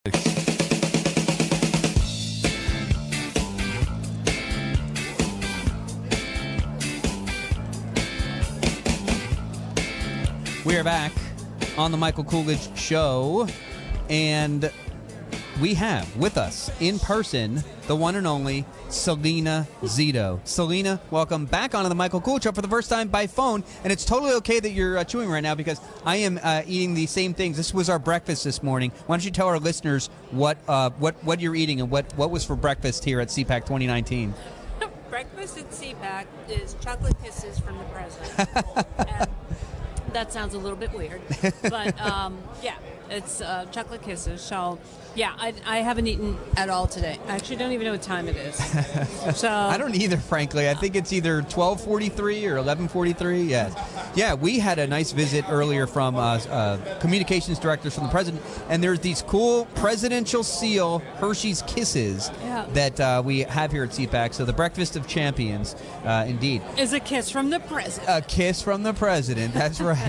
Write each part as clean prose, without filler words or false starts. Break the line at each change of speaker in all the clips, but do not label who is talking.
We are back on the Michael Coolidge Show, and we have with us in person the one and only Selena Zito. Selena, welcome back onto the Michael Coolidge Show for the first time by phone, and it's totally okay that you're chewing right now because I am eating the same things. This was our breakfast this morning. Why don't you tell our listeners what you're eating and what was for breakfast here at CPAC 2019?
Breakfast at CPAC is chocolate kisses from the president. And that sounds a little bit weird, but yeah, it's chocolate kisses. So, yeah, I haven't eaten at all today. I actually don't even know what time it is. So
I don't either, frankly. I think it's either 12:43 or 11:43. Yeah, we had a nice visit earlier from communications directors from the president, and there's these cool presidential seal Hershey's Kisses that we have here at CPAC. So the Breakfast of Champions, indeed.
Is a kiss from the president.
A kiss from the president, that's right.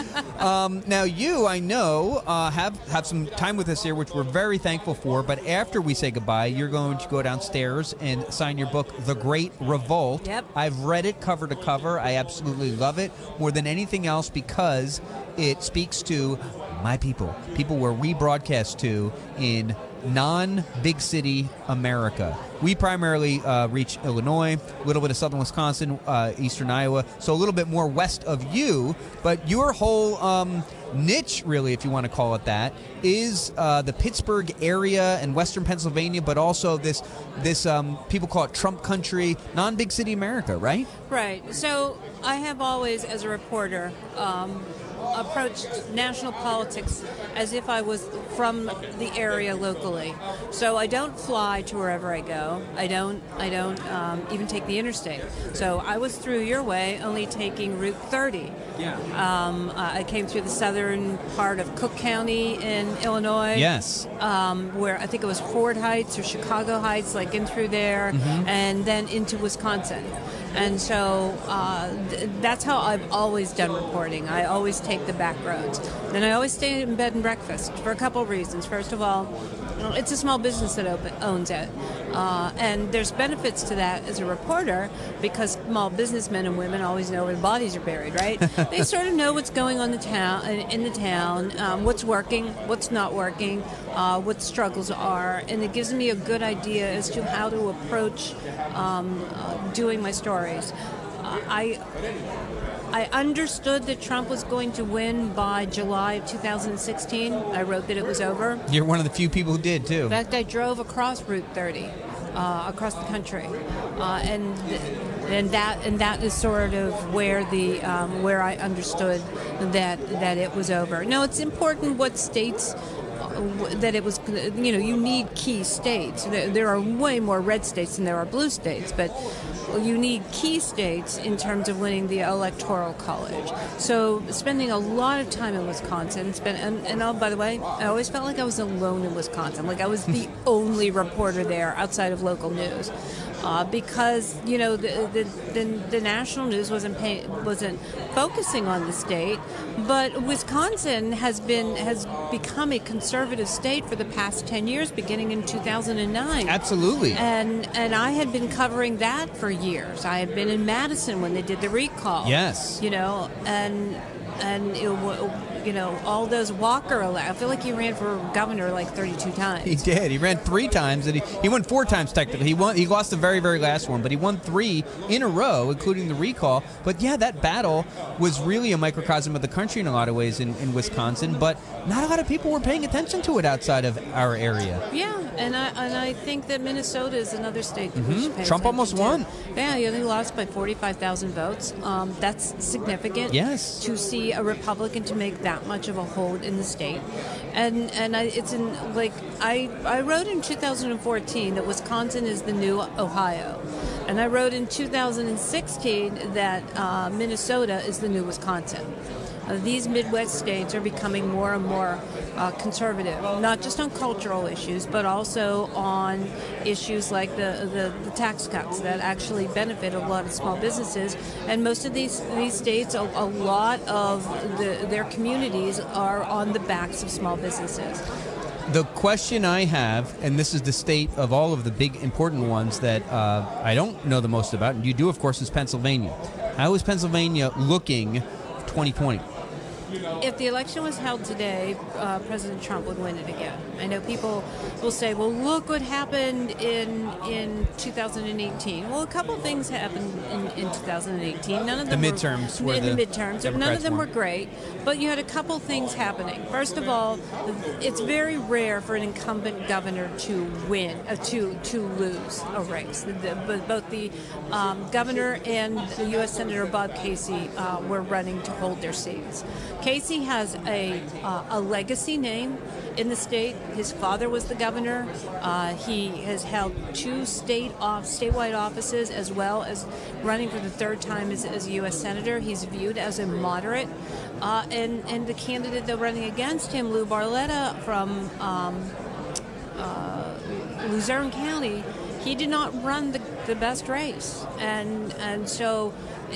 Now you, I know, have some time with us here, which we're very thankful for, but after we say goodbye, you're going to go downstairs and sign your book, The Great Revolt.
Yep.
I've read it cover to cover. I absolutely love it more than anything else because it speaks to my people where we broadcast to in non-big city America. We primarily reach Illinois, a little bit of southern Wisconsin, eastern Iowa, so a little bit more west of you, but your whole niche, really, if you want to call it that, is the Pittsburgh area and western Pennsylvania, but also this people call it Trump country, non-big city America, right?
Right. So I have always, as a reporter, approached national politics as if I was from the area locally. So I don't fly to wherever I go. I don't even take the interstate. So I was through your way, only taking Route 30.
Yeah.
I came through the southern part of Cook County in Illinois.
Yes.
Where I think it was Ford Heights or Chicago Heights, like in through there, and then into Wisconsin. And so that's how I've always done reporting. I always take the back roads. Then I always stay in bed and breakfast for a couple of reasons. First of all, it's a small business that owns it. And there's benefits to that as a reporter because small businessmen and women always know where the bodies are buried, right? They sort of know what's going on in the town, what's working, what's not working, what struggles are. And it gives me a good idea as to how to approach doing my stories. I understood that Trump was going to win by July of 2016. I wrote that it was over.
You're one of the few people who did, too.
In fact, I drove across Route 30, across the country, and that is sort of where where I understood that it was over. Now, it's important what states that it was, you need key states. There are way more red states than there are blue states, but you need key states in terms of winning the Electoral College. So spending a lot of time in Wisconsin, and oh, by the way, I always felt like I was alone in Wisconsin, like I was the only reporter there outside of local news. Because the national news wasn't focusing on the state, but Wisconsin has become a conservative state for the past 10 years, beginning in 2009.
Absolutely.
And I had been covering that for years. I had been in Madison when they did the recall.
Yes.
And all those Walker, I feel like he ran for governor like 32 times.
He did. He ran 3 times, and he won 4 times technically. He lost the very, very last one, but he won 3 in a row, including the recall. But yeah, that battle was really a microcosm of the country in a lot of ways in Wisconsin. But not a lot of people were paying attention to it outside of our area.
Yeah, and I think that Minnesota is another state that we should pay
Trump almost won.
Yeah, he only lost by 45,000 votes. That's significant.
Yes.
To see a Republican to make that much of a hold in the state, and I wrote in 2014 that Wisconsin is the new Ohio, and I wrote in 2016 that Minnesota is the new Wisconsin. These Midwest states are becoming more and more conservative, not just on cultural issues, but also on issues like the tax cuts that actually benefit a lot of small businesses. And most of these states, a lot of their communities are on the backs of small businesses.
The question I have, and this is the state of all of the big important ones that I don't know the most about, and you do, of course, is Pennsylvania. How is Pennsylvania looking 2020?
If the election was held today, President Trump would win it again. I know people will say, well, look what happened in 2018. Well, a couple of things happened in 2018. None of them
the midterms were
the midterms.
Democrats
none of them
won.
were great, but you had a couple things happening. First of all, it's very rare for an incumbent governor to win, to lose a race. Both the governor and the U.S. Senator Bob Casey were running to hold their seats. Casey has a legacy name in the state. His father was the governor. He has held 2 statewide offices, as well as running for the 3rd time as a U.S. Senator. He's viewed as a moderate. And the candidate they're running against him, Lou Barletta from Luzerne County, he did not run the best race. And so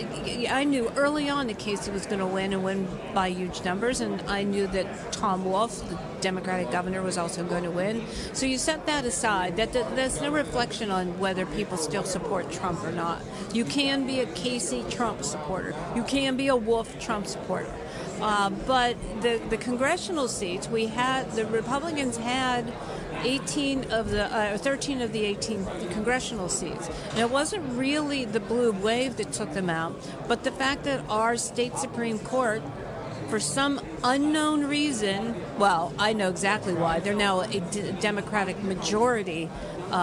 I knew early on that Casey was going to win and win by huge numbers, and I knew that Tom Wolf, the Democratic governor, was also going to win. So you set that aside. That's no reflection on whether people still support Trump or not. You can be a Casey Trump supporter. You can be a Wolf Trump supporter. But the congressional seats, the Republicans had 13 of the 18 congressional seats. And it wasn't really the blue wave that took them out, but the fact that our state Supreme Court, for some unknown reason, well, I know exactly why, they're now a Democratic majority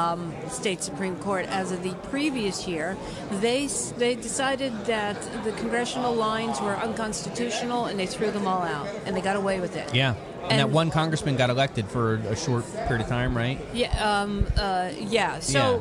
state Supreme Court as of the previous year. They decided that the congressional lines were unconstitutional, and they threw them all out, and they got away with it.
Yeah. And that one congressman got elected for a short period of time, right?
Yeah. Yeah. So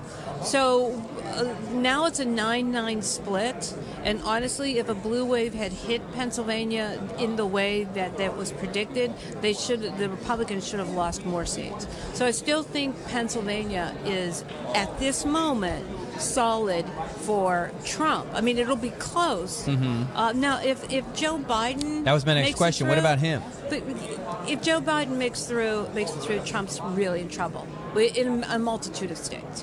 now it's a 9-9 split. And honestly, if a blue wave had hit Pennsylvania in the way that was predicted, the Republicans should have lost more seats. So I still think Pennsylvania is, at this moment, solid for Trump. I mean, it'll be close. Mm-hmm. Now, if Joe Biden,
that was my next question. What about him?
If Joe Biden makes it through, Trump's really in trouble in a multitude of states.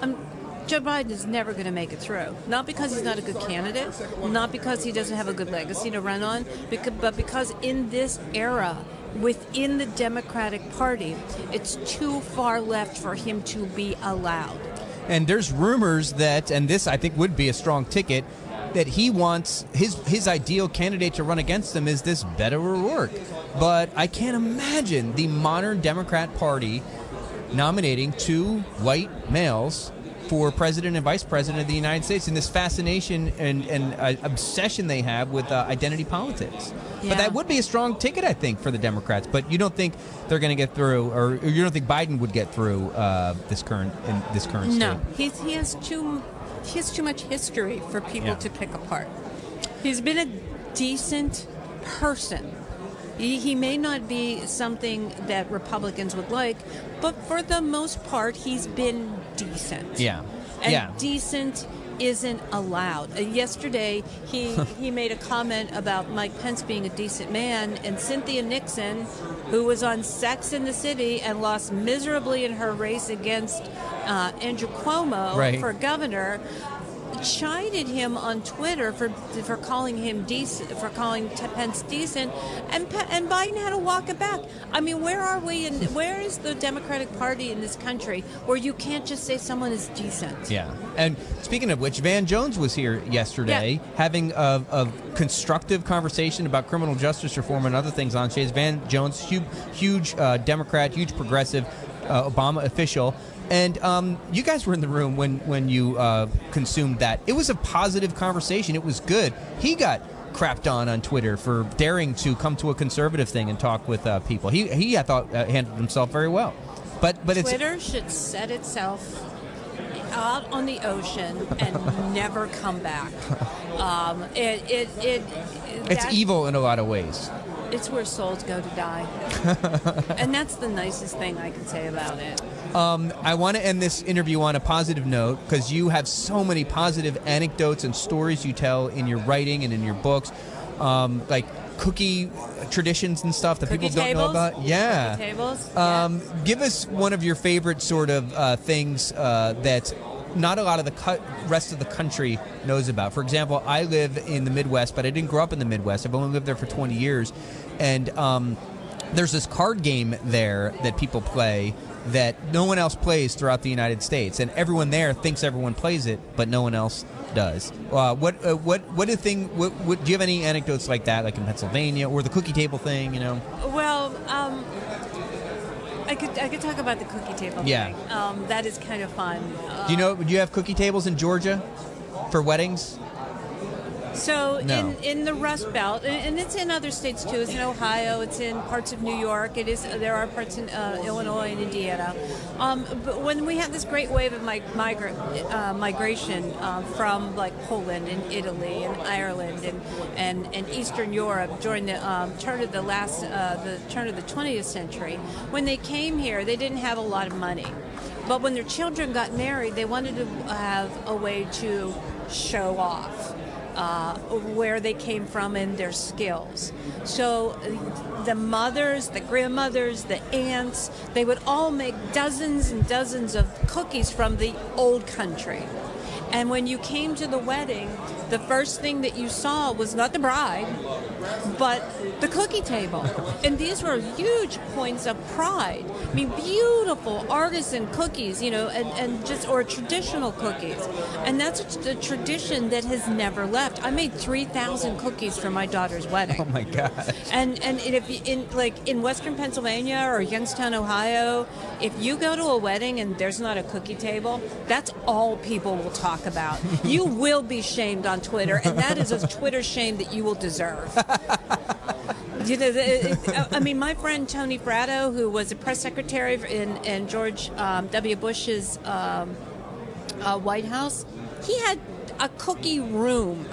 Joe Biden is never going to make it through. Not because he's not a good candidate, not because he doesn't have a good legacy to run on, but because in this era, within the Democratic Party, it's too far left for him to be allowed.
And there's rumors that, and this I think would be a strong ticket, that he wants his ideal candidate to run against him is this Beto O'Rourke. But I can't imagine the modern Democrat Party nominating 2 white males for president and vice president of the United States, and this fascination and obsession they have with identity politics. Yeah. But that would be a strong ticket, I think, for the Democrats. But you don't think they're going to get through, or you don't think Biden would get through this current state?
No, he has too much history for people to pick apart. He's been a decent person. He may not be something that Republicans would like, but for the most part, he's been decent.
Yeah.
And decent isn't allowed. Yesterday, he made a comment about Mike Pence being a decent man, and Cynthia Nixon, who was on Sex and the City and lost miserably in her race against Andrew Cuomo for governor, chided him on Twitter for calling him decent, for calling Pence decent, and Biden had to walk it back. I mean, where are we? And where is the Democratic Party in this country where you can't just say someone is decent?
Yeah. And speaking of which, Van Jones was here yesterday having a constructive conversation about criminal justice reform and other things on shades. Van Jones, huge Democrat, huge progressive, Obama official. And you guys were in the room when you consumed that. It was a positive conversation. It was good. He got crapped on Twitter for daring to come to a conservative thing and talk with people. He I thought, handled himself very well. But
Twitter should set itself out on the ocean and never come back.
It's evil in a lot of ways.
It's where souls go to die. And that's the nicest thing I can say about it.
I want to end this interview on a positive note because you have so many positive anecdotes and stories you tell in your writing and in your books. Like Cookie traditions and stuff that
Cookie
people don't know
tables?
about? Yeah.
Cookie tables? Yeah.
Give us one of your favorite sort of things that not a lot of the rest of the country knows about. For example, I live in the Midwest, but I didn't grow up in the Midwest. I've only lived there for 20 years. And there's this card game there that people play that no one else plays throughout the United States. And everyone there thinks everyone plays it, but no one else does. What do you have any anecdotes like that, like in Pennsylvania, or the cookie table thing, you know?
Well, I could talk about the cookie table
Yeah.
thing. That is kind of fun.
Do you have cookie tables in Georgia for weddings?
So
No.
in the Rust Belt, and it's in other states too. It's in Ohio. It's in parts of New York. There are parts in Illinois and Indiana. But when we had this great wave of migration from like Poland and Italy and Ireland and Eastern Europe during the turn of the 20th century, when they came here, they didn't have a lot of money. But when their children got married, they wanted to have a way to show off where they came from and their skills. So the mothers, the grandmothers, the aunts, they would all make dozens and dozens of cookies from the old country. And when you came to the wedding, the first thing that you saw was not the bride, but the cookie table. And these were huge points of pride. I mean, beautiful artisan cookies, or traditional cookies. And that's a tradition that has never left. I made 3,000 cookies for my daughter's wedding.
Oh my gosh.
And if in Western Pennsylvania or Youngstown, Ohio, if you go to a wedding and there's not a cookie table, that's all people will talk about. You will be shamed on Twitter, and that is a Twitter shame that you will deserve. My friend Tony Fratto, who was a press secretary in George W. Bush's White House, he had a cookie room.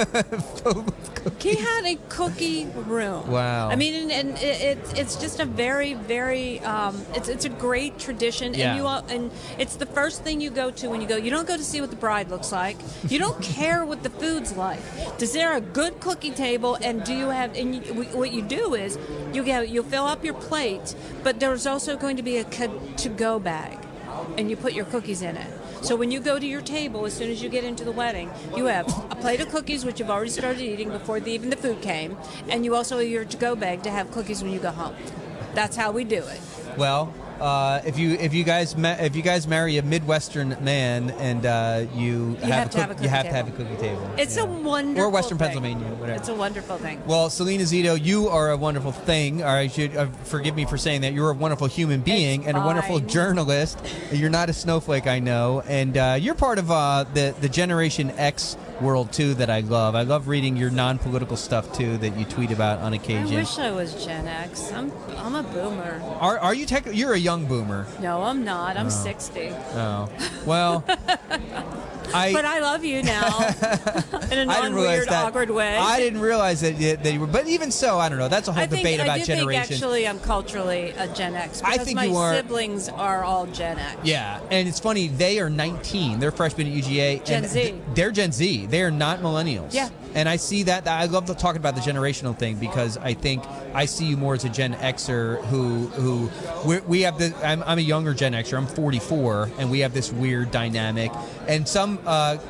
He had a cookie room.
Wow.
I mean, and it's just a very, very it's a great tradition.
Yeah.
And it's the first thing you go to when you go. You don't go to see what the bride looks like. You don't care what the food's like. Is there a good cookie table? And do you have? What you do is you fill up your plate, but there's also going to be a to-go bag, and you put your cookies in it. So when you go to your table, as soon as you get into the wedding, you have a plate of cookies, which you've already started eating before even the food came, and you also have your to-go bag to have cookies when you go home. That's how we do it.
Well, if you guys marry a Midwestern man and you have to have a cookie table.
It's a wonderful
or Western
thing.
Pennsylvania, whatever.
It's a wonderful thing.
Well, Selena Zito, you are a wonderful thing. Or I should forgive me for saying that. You're a wonderful human being
It's
and a wonderful
fine.
journalist. You're not a snowflake, I know, and you're part of the Generation X world too that I love. I love reading your non-political stuff too that you tweet about on occasion.
I wish I was Gen X. I'm a boomer.
Are you you're a young boomer?
No, I'm not. I'm 60.
Oh, well,
But I love you now in a non-weird, awkward way.
I didn't realize that you were. But even so, I don't know. That's a whole debate about generation.
I think actually I'm culturally a Gen X
I
because
think
my
you are.
siblings are all Gen X.
Yeah, and it's funny. They are 19. They're freshmen at UGA.
Gen
and
Z.
They're Gen Z. They are not millennials.
Yeah.
And I see that. I love talking about the generational thing because I think I see you more as a Gen Xer who we have the. I'm a younger Gen Xer. I'm 44, and we have this weird dynamic. And some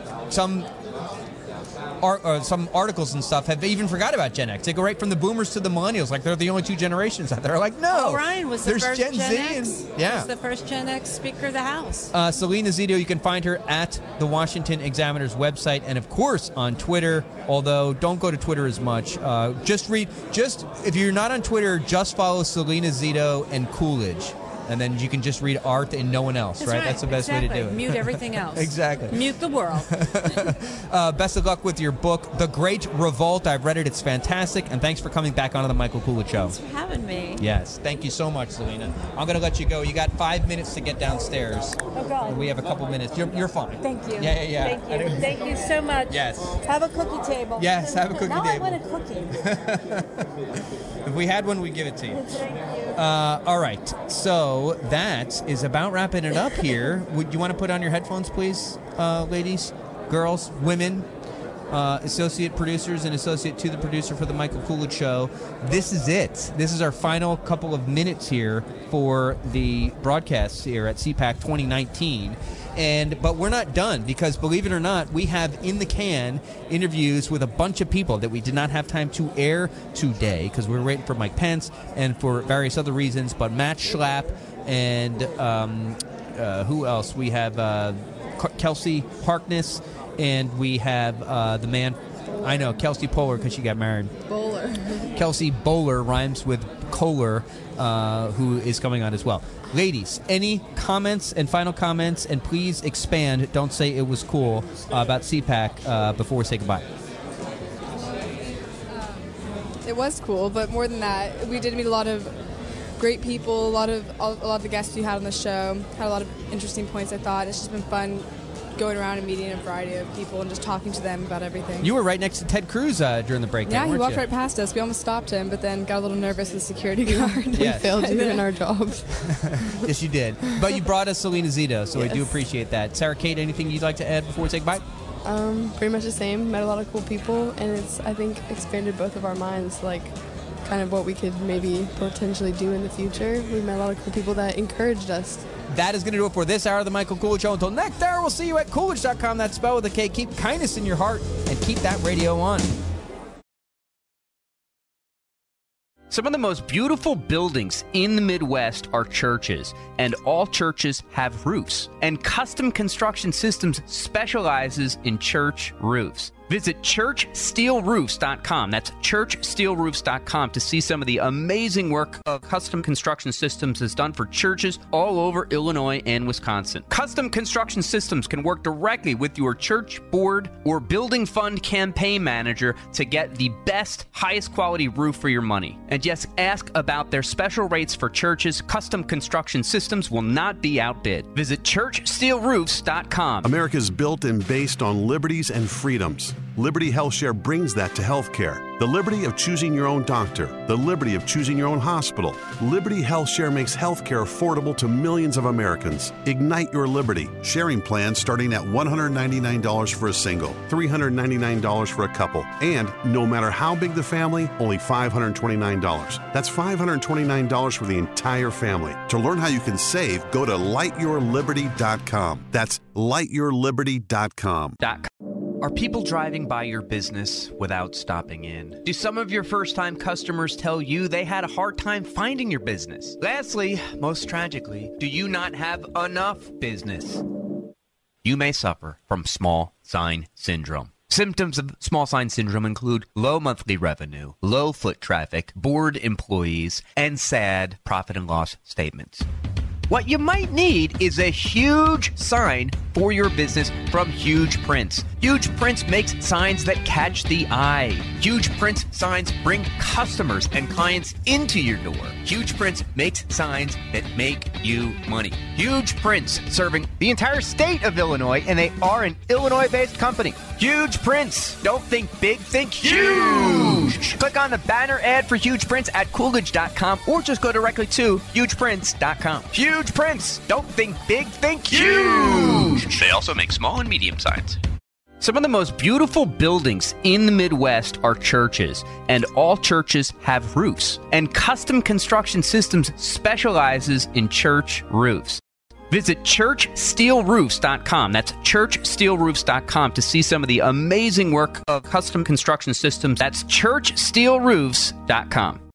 articles and stuff have even forgot about Gen X. They go right from the boomers to the millennials, like they're the only two generations out there. Like, no,
Ryan was the
there's
first
Gen
Gen
Z
X.
and yeah.
Was the first Gen X Speaker of the House.
Selena Zito, you can find her at the Washington Examiner's website and, of course, on Twitter, although don't go to Twitter as much. Just if you're not on Twitter, just follow Selena Zito and Coolidge. And then you can just read art and no one else, right? That's the best way to do it.
Mute everything else.
Exactly.
Mute the world.
Best of luck with your book, The Great Revolt. I've read it. It's fantastic. And thanks for coming back onto the Michael Coolidge Show.
Thanks for having me.
Yes. Thank you so much, Selena. I'm going to let you go. You got 5 minutes to get downstairs.
Oh, God.
We have a couple minutes. You're fine.
Thank you.
Yeah.
Thank you. Thank you so much.
Yes.
Have a cookie table.
Yes, have a cookie
now
table.
I want a cookie.
If we had one, we'd give it to you.
Thank you.
All right. So that is about wrapping it up here. Would you want to put on your headphones, please, ladies, girls, women? associate producers and associate to the producer for the Michael Coolidge Show. This is it. This is our final couple of minutes here for the broadcasts here at CPAC 2019. But we're not done because, believe it or not, we have in the can interviews with a bunch of people that we did not have time to air today because we were waiting for Mike Pence and for various other reasons. But Matt Schlapp and who else? We have Kelsey Harkness, and we have the man, I know, Kelsey Poehler because she got married.
Bowler.
Kelsey Bowler rhymes with Kohler, who is coming on as well. Ladies, any comments and final comments, and please expand. Don't say it was cool about CPAC before we say goodbye.
It was cool, but more than that, we did meet a lot of great people. A lot of the guests you had on the show had a lot of interesting points. I thought it's just been fun going around and meeting a variety of people and just talking to them about everything.
You were right next to Ted Cruz during the break.
Yeah, he walked right past us. We almost stopped him, but then got a little nervous with the security guard.
Yes.
We failed you in our jobs.
Yes, you did. But you brought us Selena Zito, so
yes.
I do appreciate that. Sarah Kate, anything you'd like to add before we say goodbye?
Pretty much the same. Met a lot of cool people, and it's, I think, expanded both of our minds, like kind of what we could maybe potentially do in the future. We met a lot of cool people that encouraged us.
That is going to do it for this hour of the Michael Coolidge Show. Until next hour, we'll see you at Coolidge.com. That's spelled with a K. Keep kindness in your heart and keep that radio on.
Some of the most beautiful buildings in the Midwest are churches, and all churches have roofs. And Custom Construction Systems specializes in church roofs. Visit churchsteelroofs.com. That's churchsteelroofs.com to see some of the amazing work of Custom Construction Systems has done for churches all over Illinois and Wisconsin. Custom Construction Systems can work directly with your church board or building fund campaign manager to get the best, highest quality roof for your money. And yes, ask about their special rates for churches. Custom Construction Systems will not be outbid. Visit churchsteelroofs.com.
America's built and based on liberties and freedoms. Liberty HealthShare brings that to healthcare. The liberty of choosing your own doctor, the liberty of choosing your own hospital. Liberty HealthShare makes healthcare affordable to millions of Americans. Ignite your liberty. Sharing plans starting at $199 for a single, $399 for a couple, and no matter how big the family, only $529. That's $529 for the entire family. To learn how you can save, go to lightyourliberty.com. That's lightyourliberty.com.
Are people driving by your business without stopping in? Do some of your first-time customers tell you they had a hard time finding your business? Lastly, most tragically, do you not have enough business? You may suffer from small sign syndrome. Symptoms of small sign syndrome include low monthly revenue, low foot traffic, bored employees, and sad profit and loss statements. What you might need is a huge sign for your business from Huge Prints. Huge Prints makes signs that catch the eye. Huge Prints signs bring customers and clients into your door. Huge Prints makes signs that make you money. Huge Prints, serving the entire state of Illinois, and they are an Illinois-based company. Huge Prints. Don't think big, think huge. Click on the banner ad for Huge Prints at Coolidge.com or just go directly to HugePrints.com. Huge Prints. Don't think big, think huge. They also make small and medium signs. Some of the most beautiful buildings in the Midwest are churches, and all churches have roofs. And Custom Construction Systems specializes in church roofs. Visit churchsteelroofs.com. That's churchsteelroofs.com to see some of the amazing work of Custom Construction Systems. That's churchsteelroofs.com.